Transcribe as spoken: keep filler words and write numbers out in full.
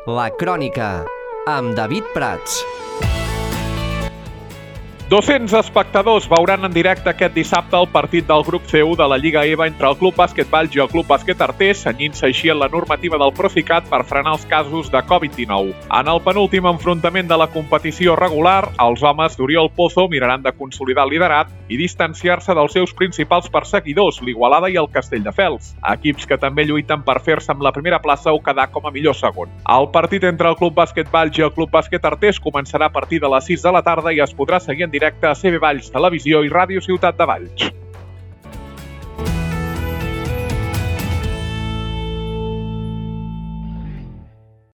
La Crònica, amb David Prats. dos-cents espectadors veuran en directe aquest dissabte el partit del grup C u de la Lliga E V A entre el Club Bàsquet Valls i el Club Bàsquet Artés, cenyint-se així en la normativa del Procicat per frenar els casos de covid dinou. En el penúltim enfrontament de la competició regular, els homes d'Oriol Pozo miraran de consolidar el liderat i distanciar-se dels seus principals perseguidors, l'Igualada i el Castelldefels, equips que també lluiten per fer-se amb la primera plaça o quedar com a millor segon. El partit entre el Club Bàsquet Valls i el Club Bàsquet Artés començarà a partir de les sis de la tarda i es podrà seguir en directe a C V Valls Televisió i Ràdio Ciutat de Valls.